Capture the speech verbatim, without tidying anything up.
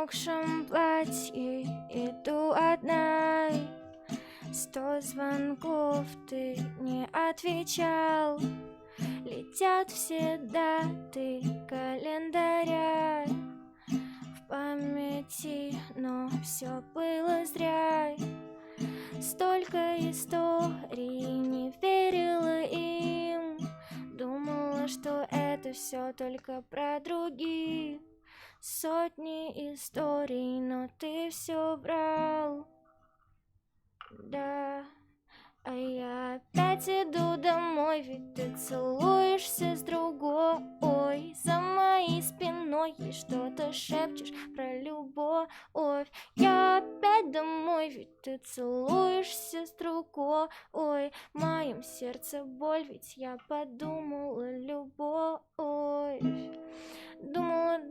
намокшем платье иду одна. Сто звонков ты не отвечал. Летят все даты календаря в памяти, но все было зря. Столько историй, не верила им. Думала, что это все только про других. Сотни историй, но ты все брал. Да, а я опять иду домой, ведь ты целуешься с другой. Ой, за моей спиной и что-то шепчешь про любовь. Я опять домой, ведь ты целуешься с другой. Ой, в моем сердце боль, ведь я подумала любовь. Думала,